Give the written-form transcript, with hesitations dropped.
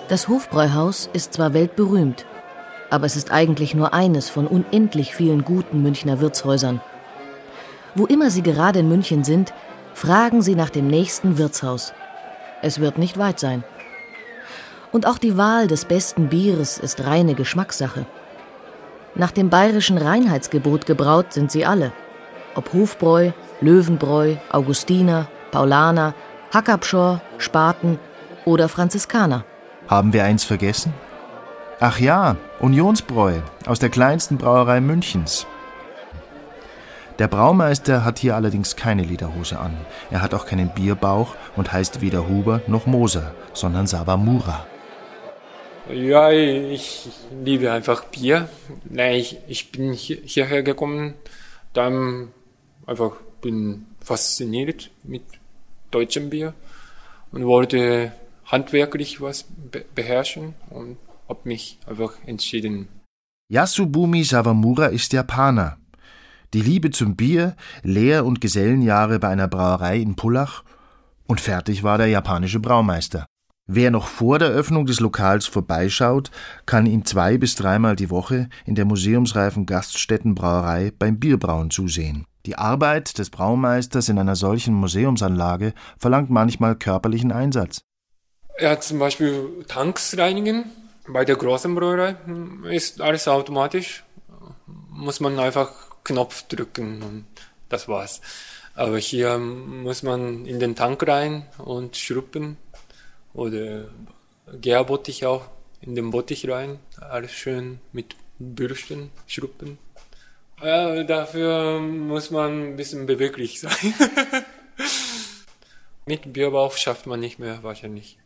Das Hofbräuhaus ist zwar weltberühmt, aber es ist eigentlich nur eines von unendlich vielen guten Münchner Wirtshäusern. Wo immer Sie gerade in München sind, fragen Sie nach dem nächsten Wirtshaus. Es wird nicht weit sein. Und auch die Wahl des besten Bieres ist reine Geschmackssache. Nach dem bayerischen Reinheitsgebot gebraut sind sie alle. Ob Hofbräu, Löwenbräu, Augustiner, Paulaner, Hackabschor, Spaten oder Franziskaner. Haben wir eins vergessen? Ach ja, Unionsbräu aus der kleinsten Brauerei Münchens. Der Braumeister hat hier allerdings keine Lederhose an. Er hat auch keinen Bierbauch und heißt weder Huber noch Moser, sondern Sawamura. Ja, ich liebe einfach Bier. Ich bin hierher gekommen, dann einfach bin fasziniert mit deutschem Bier und wollte handwerklich was beherrschen und habe mich einfach entschieden. Yasubumi Sawamura ist Japaner. Die Liebe zum Bier, Lehr- und Gesellenjahre bei einer Brauerei in Pullach und fertig war der japanische Braumeister. Wer noch vor der Öffnung des Lokals vorbeischaut, kann ihm 2- bis 3-mal die Woche in der museumsreifen Gaststättenbrauerei beim Bierbrauen zusehen. Die Arbeit des Braumeisters in einer solchen Museumsanlage verlangt manchmal körperlichen Einsatz. Ja, zum Beispiel Tanks reinigen. Bei der großen Brauerei ist alles automatisch. Muss man einfach Knopf drücken und das war's. Aber hier muss man in den Tank rein und schrubben oder Gärbottich auch in den Bottich rein. Alles schön mit Bürsten schrubben. Ja, dafür muss man ein bisschen beweglich sein. Mit Bierbauch schafft man nicht mehr wahrscheinlich.